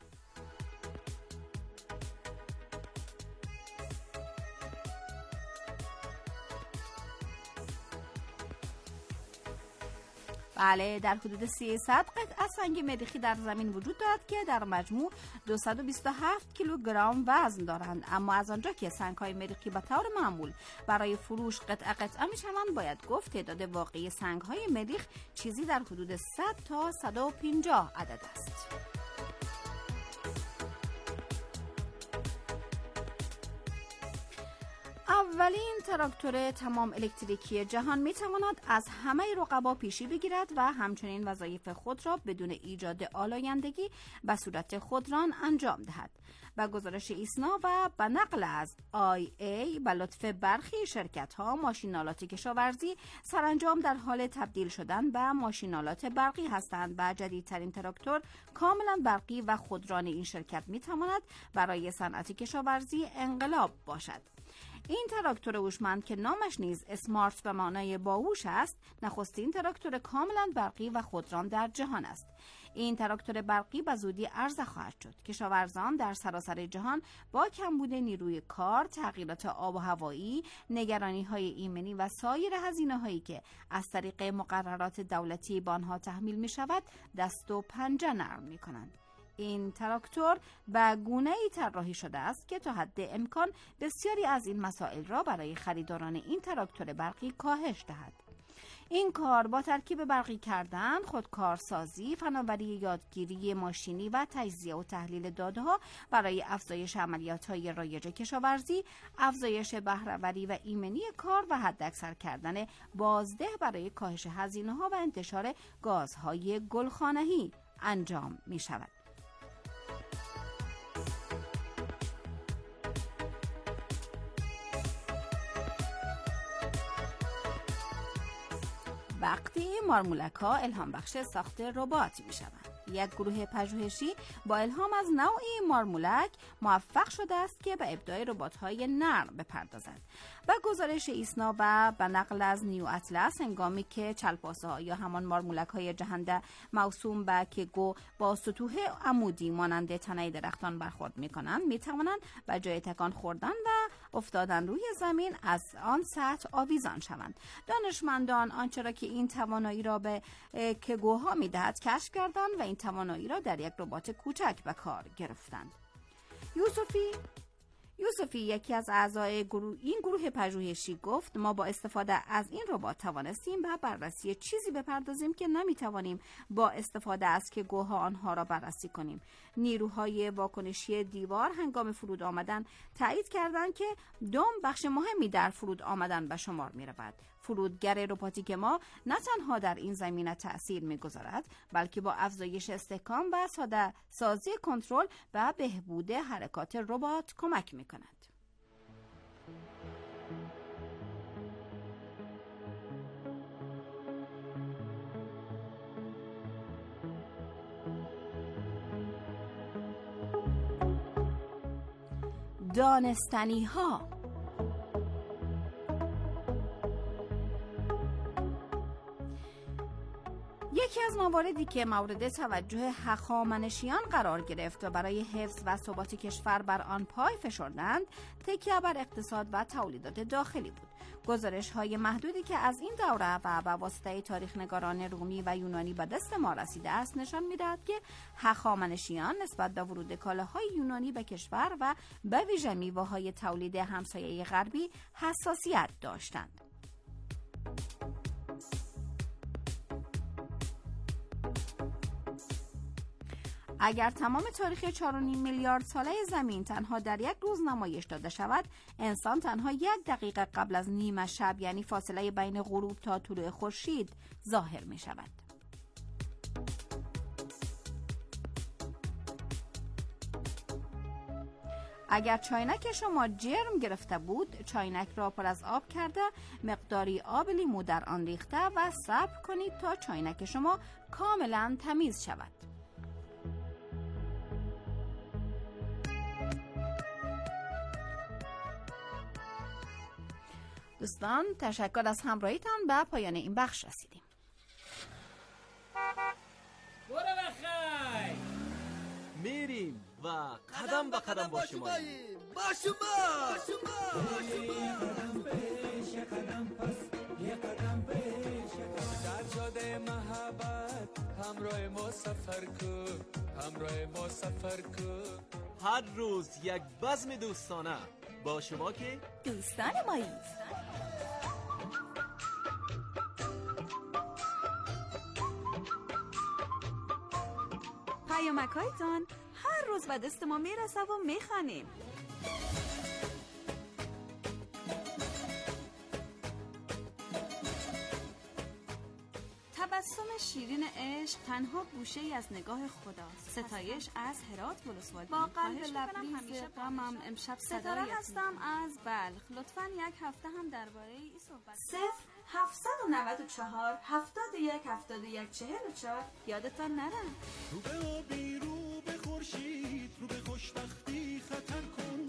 بله، در حدود سیصد قطعه سنگ مریخی در زمین وجود دارد که در مجموع دویست و بیست و هفت کیلوگرم وزن دارند، اما از آنجا که سنگ‌های مریخی به طور معمول برای فروش قطعه قطعه می‌شوند، باید گفت تعداد واقعی سنگ‌های مریخ چیزی در حدود صد تا صد و پنجاه عدد است. اولین تراکتور تمام الکتریکی جهان می تواند از همه رقبا پیشی بگیرد و همچنین وظایف خود را بدون ایجاد آلایندگی به صورت خودران انجام دهد. با گزارش ایسنا و به نقل از آی ای، به لطف برخی شرکت‌ها، ماشین‌آلات کشاورزی سرانجام در حال تبدیل شدن به ماشین‌آلات برقی هستند و جدیدترین تراکتور کاملا برقی و خودران این شرکت می تواند برای صنعت کشاورزی انقلاب باشد. این تراکتور هوشمند که نامش نیز اسمارت به معنای باهوش است، نخستین تراکتور کاملا برقی و خودران در جهان است. این تراکتور برقی به زودی عرضه خواهد شد. کشاورزان در سراسر جهان با کمبود نیروی کار، تغییرات آب و هوایی، نگرانی‌های ایمنی و سایر هزینه‌هایی که از طریق مقررات دولتی به آنها تحمیل می‌شود، دست و پنجه نرم می‌کنند. این تراکتور به گونه‌ای طراحی شده است که تا حد امکان بسیاری از این مسائل را برای خریداران این تراکتور برقی کاهش دهد. این کار با ترکیب برقی کردن، خودکارسازی، فناوری یادگیری ماشینی و تجزیه و تحلیل داده‌ها برای افزایش عملیات‌های رایج کشاورزی، افزایش بهره‌وری و ایمنی کار و حداکثر کردن بازده برای کاهش هزینه‌ها و انتشار گازهای گلخانه‌ای انجام می‌شود. وقتی مارمولک ها الهام بخش ساخت ربات می شوند. یک گروه پژوهشی با الهام از نوعی مارمولک موفق شده است که به ابداع ربات‌های نرم بپردازد. و گزارش ایسنا و به نقل از نیو اطلس، هنگامی که چلپاسه‌ها یا همان مارمولک‌های جهنده موسوم به کگو با سطوح عمودی مانند تنه درختان برخورد می‌کنند، می‌توانند به جای تکان خوردن و افتادن روی زمین از آن سطح آویزان شوند. دانشمندان آنچه را که این توانایی را به کگوها می‌دهد کشف کردند و این توانایی را در یک ربات کوچک به کار گرفتند. یوسفی یوسفی یکی از اعضای گروه این گروه پژوهشی گفت: ما با استفاده از این ربات توانستیم به بررسی چیزی بپردازیم که نمیتوانیم با استفاده از کگوها آنها را بررسی کنیم. نیروهای واکنشی دیوار هنگام فرود آمدن تایید کردند که دم بخش مهمی در فرود آمدن به شمار می رود. فرودگر رباتیک ما نه تنها در این زمینه تأثیر می‌گذارد، بلکه با افزایش استحکام و ساده سازی کنترل و بهبود حرکات ربات کمک می‌کند. دانستنی ها. یکی از مواردی که مورد توجه هخامنشیان قرار گرفت و برای حفظ و ثبات کشور بر آن پای فشردند، تکیه بر اقتصاد و تولیدات داخلی بود. گزارش‌های محدودی که از این دوره و به واسطه تاریخ‌نگاران رومی و یونانی به دست ما رسیده است نشان می‌دهد که هخامنشیان نسبت به ورود کالاهای یونانی به کشور و به ویژه میوه‌های تولید همسایه غربی حساسیت داشتند. اگر تمام تاریخ چهار و نیم میلیارد ساله زمین تنها در یک روز نمایش داده شود، انسان تنها یک دقیقه قبل از نیمه شب، یعنی فاصله بین غروب تا طلوع خورشید، ظاهر می شود. اگر چاینک شما جرم گرفته بود، چاینک را پر از آب کرده، مقداری آب لیمو در آن ریخته و صبر کنید تا چاینک شما کاملا تمیز شود. دوستان، تشکر از همراهیتان. به پایان این بخش رسیدیم. برو بخیر. میریم و قدم به قدم با شما با شما قدم پیش قدم پس یه قدم پیش در جاده محبت همراه ما سفر کن، همراه ما سفر کن. هر روز یک بزم دوستانه با شما که دوستان مایی. پیامک‌هایتان هر روز به دست ما میرسه و میخوانیم. تبسم شیرین عشق تنها گوشه ای از نگاه خداست. ستایش از هرات ولسوالی. با قلب لبریز غمم امشب ستاره هستم از بلخ. لطفاً یک هفته هم درباره این صحبت. صفر هفتصد و نود و چهار هفتاد و یک هفتاد و یک چهل و چهار. یادتان نره. رو به آبی، رو به خورشید، رو به خوشبختی خطر کن.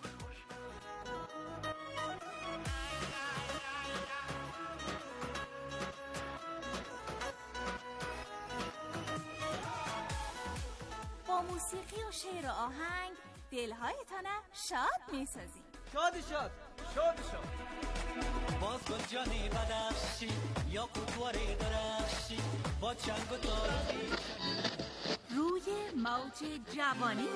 با موسیقی و شعر و آهنگ دلهایتان شاد میسازیم. شاد شاد شاد شاد. باز گل جانی بدخشی یا قطواری درخشی با چنگ و تازی روی موج جوانی.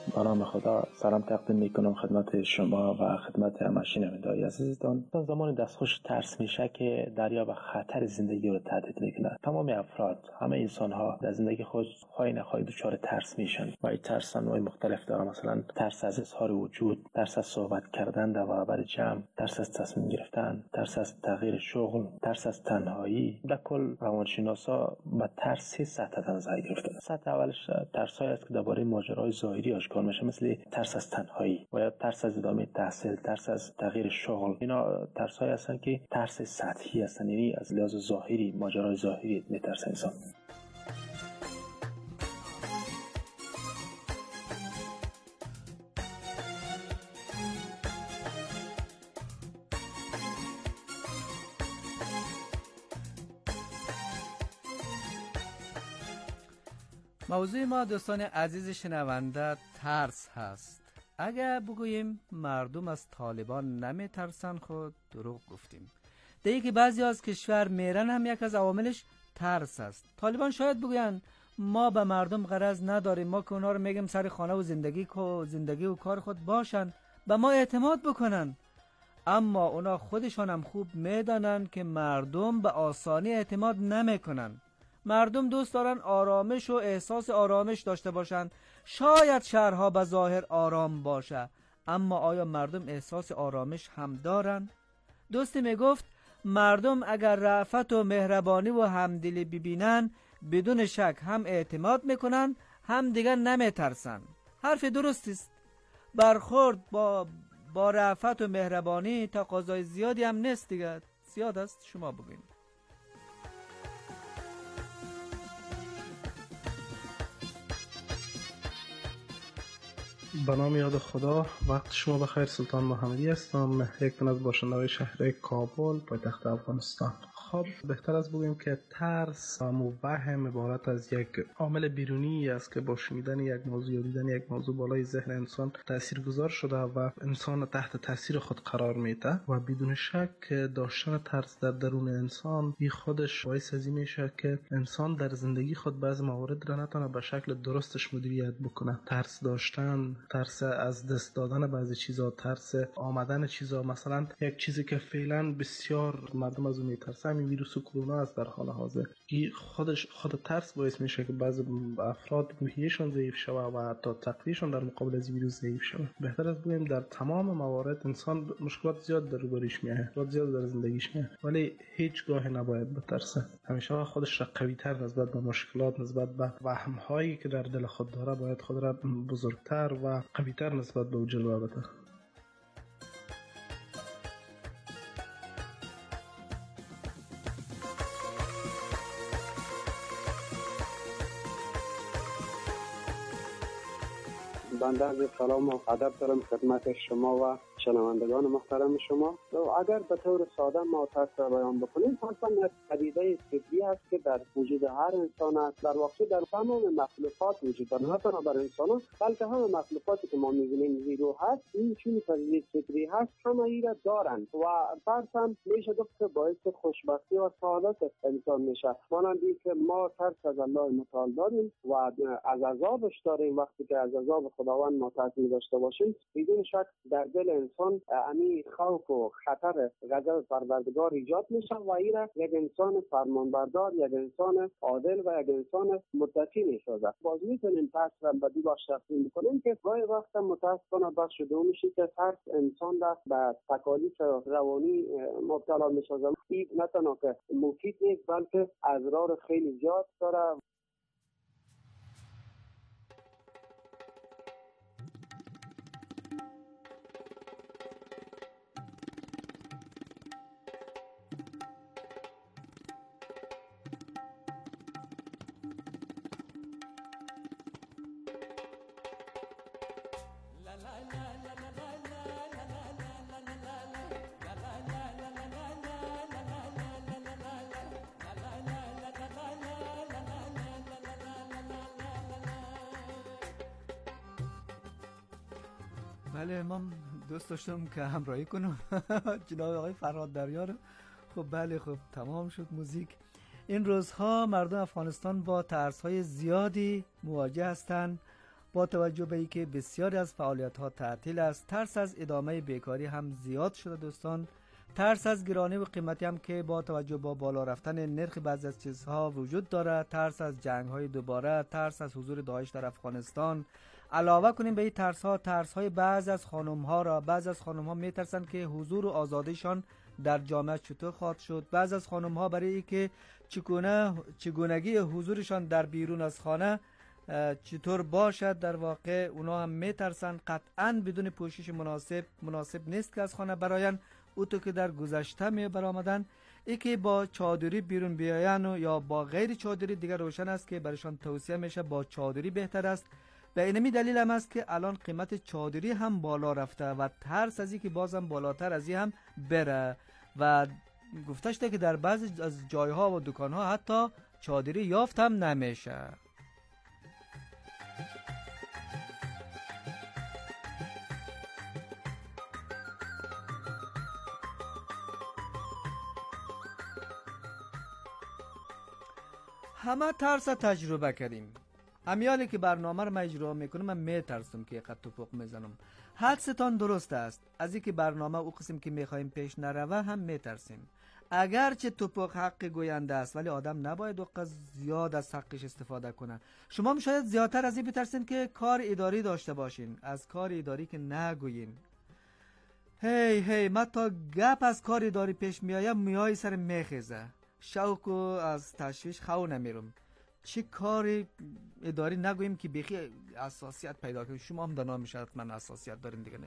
به نام خدا سلام تقدیم میکنم خدمت شما و خدمت همه شنوندگان عزیزتان. زمان دستخوش ترس میشه که دریا به خطر زندگی رو تهدید میکنه. تمام افراد، همه انسان ها در زندگی خود خواهی نخواهی دچار ترس میشن و این ترس انواع مختلف داره. مثلا ترس از اظهار وجود، ترس از صحبت کردن در برابر جمع، ترس از تصمیم گرفتن، ترس از تغییر شغل، ترس از تنهایی. در کل روانشناسا به ترس سه سطح تنظیم گرفتن. سطح اولش ترسایی است که درباره ماجرای ظاهری آشکار میشه، مثل ترس از تنهایی و یا ترس از ادامه تحصیل، ترس از تغییر شغل. اینا ترسایی هستن که ترس سطحی هستن، یعنی از لحاظ ظاهری، ماجرای ظاهری میترسه انسان. موضوع ما دوستان عزیز شنونده ترس هست. اگر بگوییم مردم از طالبان نمی ترسن خود دروغ گفتیم. دیگه که بعضی از کشور میرن هم یک از عواملش ترس است. طالبان شاید بگوین ما به مردم غرض نداریم، ما که اونا رو میگیم سر خانه و زندگی کو زندگی و کار خود باشن، به ما اعتماد بکنن. اما اونا خودشان هم خوب میدانن که مردم به آسانی اعتماد نمیکنن. مردم دوست دارن آرامش و احساس آرامش داشته باشند. شاید شهرها به ظاهر آرام باشه، اما آیا مردم احساس آرامش هم دارن؟ دوستی میگفت مردم اگر رأفت و مهربانی و همدلی ببینن بدون شک هم اعتماد میکنن هم دیگر نمیترسن. حرف درست است. برخورد با با رأفت و مهربانی تقاضای زیادی هم نیست دیگر. زیاد است؟ شما بگین. به نام یاد خدا. وقت شما بخیر. سلطان محمدی هستم، یک تن از باشنده‌های شهر کابل، پایتخت افغانستان. خب بهتر از بگوییم که ترس و وهم عبارت از یک عامل بیرونی است که با شنیدن یک موضوع یا دیدن یک موضوع بالای ذهن انسان تاثیرگذار شده و انسان تحت تاثیر خود قرار میده و بدون شک داشتن ترس در درون انسان بی خودش باعث ازی میشه که انسان در زندگی خود بعض موارد را نتونه به شکل درستش مدیریت بکنه. ترس داشتن، ترس از دست دادن بعضی چیزا، ترس آمدن چیزا. مثلا یک چیزی که فعلا بسیار مردم از اون میترسن این ویروس کرونا است در حال حاضر. این خودش خود ترس باعث میشه که بعضی افراد روحیه‌شان ضعیف شوه و حتی تقویشان در مقابل از ویروس ضعیف شوه. بهتر از بگوییم در تمام موارد انسان مشکلات زیاد در روبروش میاد، مشکلات زیاد در زندگیش میاد، ولی هیچگاه نباید بترسه. همیشه خودش را قوی‌تر نسبت به مشکلات، نسبت به وهم‌هایی که در دل خود داره باید خود را بزرگتر و قوی‌تر نسبت به او جلوه بده. بنده از سلام و ادب دارم خدمت شما و شنوندگان محترم شما. اگر به طور ساده ما ترس را بیان بکنیم، اصلا یک پدیده فطری است که در وجود هر انسان است. در واقع در تمام مخلوقات وجود دارد، نه تنها در انسان بلکه همه مخلوقاتی که ما می‌بینیم زیرو هست، این چون پدیده فطری هست همه ای را دارند و ترس هم میشه گفت که باعث خوشبختی و سعادت انسان میشه. مانند اینکه ما ترس از الله متعال داریم و از عذابش داریم. وقتی که از عذاب خداوند ما ترس داشته باشیم، بدون شک در دل انسان امی خوف و خطر غضب پروردگار ایجاد میشه و این را یک انسان فرمانبردار، یک انسان عادل و یک انسان متقی میسازد. باز میتونیم ترس را به دو بخش تقسیم بکنیم که گاهی وقت متاسفانه بخش دوم میشه که ترس انسان را به تکالیف روانی مبتلا میسازد. این نه تنها که مفید نیست بلکه اضرار خیلی زیاد داره. بله، من دوست داشتم که همراهی کنم جناب آقای فرهاد دریا رو. خب بله، خب تمام شد موزیک. این روزها مردم افغانستان با ترس‌های زیادی مواجه هستند. با توجه به اینکه بسیاری از فعالیت‌ها تعطیل است، ترس از ادامه بیکاری هم زیاد شده دوستان. ترس از گرانی و قیمتی هم که با توجه با بالا رفتن نرخ بعضی از چیزها وجود دارد. ترس از جنگ‌های دوباره، ترس از حضور داعش در افغانستان. علاوه کنیم به این ترس ها ترس های بعض از خانم ها را. بعض از خانم ها میترسند که حضور و آزادیشان در جامعه چطور خواهد شد. بعض از خانم ها برای اینکه چگونه چگونگی حضورشان در بیرون از خانه چطور باشد، در واقع اونا هم میترسند. قطعا بدون پوشش مناسب مناسب نیست که از خانه براین. او تو که در گذشته می برآمدن، ای که با چادری بیرون بیاین و یا با غیر چادری، دیگر روشن است که برشان توصیه میشه با چادری بهتر است. به اینمی دلیل هم است که الان قیمت چادری هم بالا رفته و ترس از این که بازم بالاتر از این هم بره و گفته شده که در بعضی از جایها و دکانها حتی چادری یافت هم نمیشه. همه ترس تجربه کردیم. همیالی که برنامه رو من اجرا میکنم من میترسم که قد توپق میزنم. حدستان درست است. از اینکه برنامه او قسم که میخوایم پیش نروه هم میترسیم. اگرچه توپق حق گوینده است، ولی آدم نباید وقت زیاد از حقش استفاده کنه. شما هم شاید زیادتر از این بترسین که کار اداری داشته باشین، از کار اداری که نگوین. هی هی من تا گپ از کار اداری پیش میایم میای سر میخیزه. شوق از تشویش خو نمیرم. چه کاری اداری نگوییم که بیخی اساسیت پیدا کنیم. شما هم دانا میشه من اساسیت دارین دیگه. نه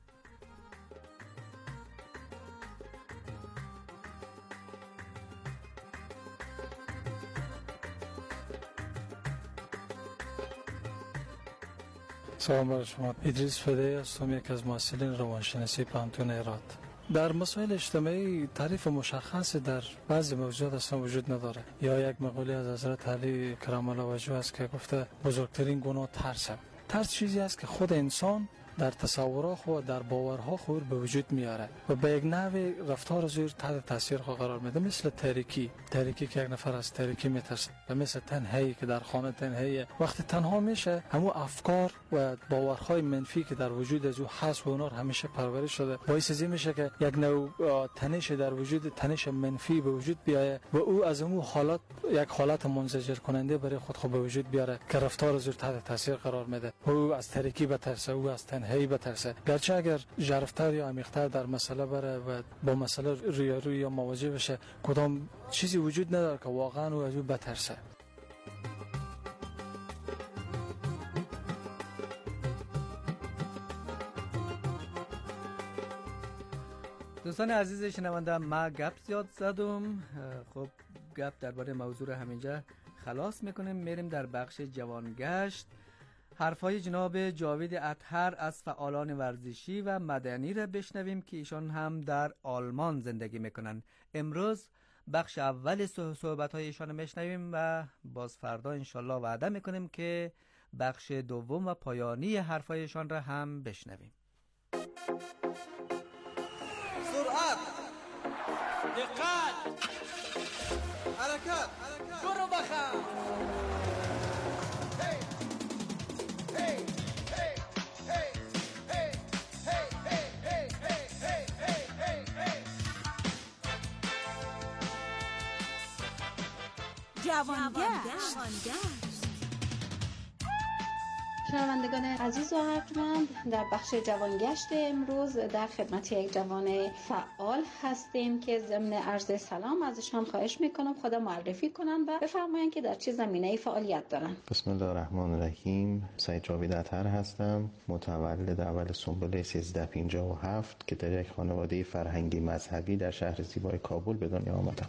سلام بر شما. ادریس فدایی هستم، یک از محصلین روانشناسی پانتون ایراد. در مسائل اجتماعی تعریف مشخص در بعضی موضوعات اصلا وجود نداره. یا یک مقوله از حضرت علی کرام الله وجهه است که گفته بزرگترین گناه ترس است. ترس چیزی است که خود انسان در تصورها خود در باورها خود به وجود میاره و به یک نوع رفتار زیر تحت تاثیر خود قرار میده. مثل تاریکی تاریکی که یک نفر از تاریکی میترسه، و مثل تنهایی که در خانه تنهایی وقتی تنها میشه همون افکار و باورهای منفی که در وجود از او هست و اونها همیشه پرورش شده باعث از این میشه که یک نوع تنش در وجود تنش منفی به وجود بیایه و او از اون حالت یک حالت منزجر کننده برای خود خود به وجود بیاره که رفتار زیر تحت تاثیر قرار میده. او از تاریکی بترسه، او از هی بترسه. گرچه اگر ژرفتر یا عمیق‌تر در مسئله بره و با مسئله رویارویی یا مواجه بشه، کدام چیزی وجود نداره که واقعا او از او بترسه. دوستان عزیز شنونده، ما گپ زیاد زدم. خب گپ درباره موضوع همینجا خلاص میکنیم. میریم در بخش جوانگشت. حرفای جناب جاوید اطهر از فعالان ورزشی و مدنی را بشنویم که ایشان هم در آلمان زندگی میکنن. امروز بخش اول صحبت های ایشان میشنویم و باز فردا انشالله وعده میکنیم که بخش دوم و پایانی حرفای ایشان را هم بشنویم. سرعت، دقت، حرکت، برو بخم. جوانگشت. شنوندگان عزیز و ارجمند، در بخش جوانگشت امروز در خدمت یک جوان فعال هستیم که ضمن عرض سلام ازشان خواهش میکنم خدا معرفی کنن و بفرمایید که در چه زمینه‌ای فعالیت دارن. بسم الله الرحمن الرحیم. سعید جاوید اطهر هستم، متولد اول سنبل سیزده پنجاه و هفت که در یک خانواده فرهنگی مذهبی در شهر زیبای کابل به دنیا آمدم.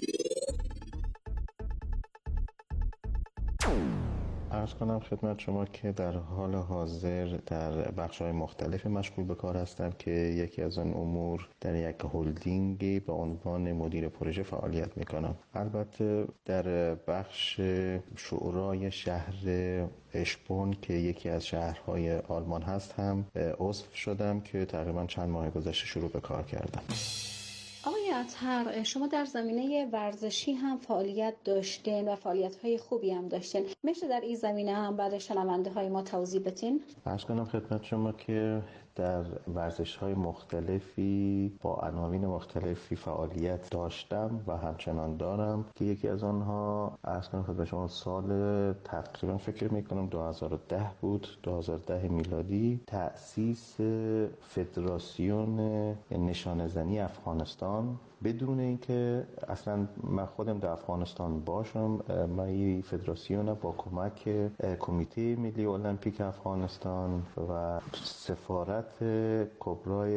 عرض کنم خدمت شما که در حال حاضر در بخش‌های مختلف مشغول به کار هستم که یکی از آن امور در یک هلدینگ به عنوان مدیر پروژه فعالیت میکنم. البته در بخش شورای شهر اشبون که یکی از شهرهای آلمان هست هم عضو شدم که تقریبا چند ماه گذشته شروع به کار کردم. آقای اطهر، شما در زمینه ورزشی هم فعالیت داشتین و فعالیت‌های خوبی هم داشتین. میشه در این زمینه هم برای شنونده های ما توضیح بدین؟ عرض کنم خدمت شما که در ورزش‌های مختلفی با عناوین مختلفی فعالیت داشتم و همچنان دارم که یکی از آنها عرض کنم خدمت شما سال تقریبا فکر می‌کنم دو هزار و ده بود، دو هزار و ده میلادی، تأسیس فدراسیون نشانه‌زنی افغانستان. بدون اینکه اصلا من خودم در افغانستان باشم، من این فدراسیون با کمک کمیته ملی المپیک افغانستان و سفارت کبرای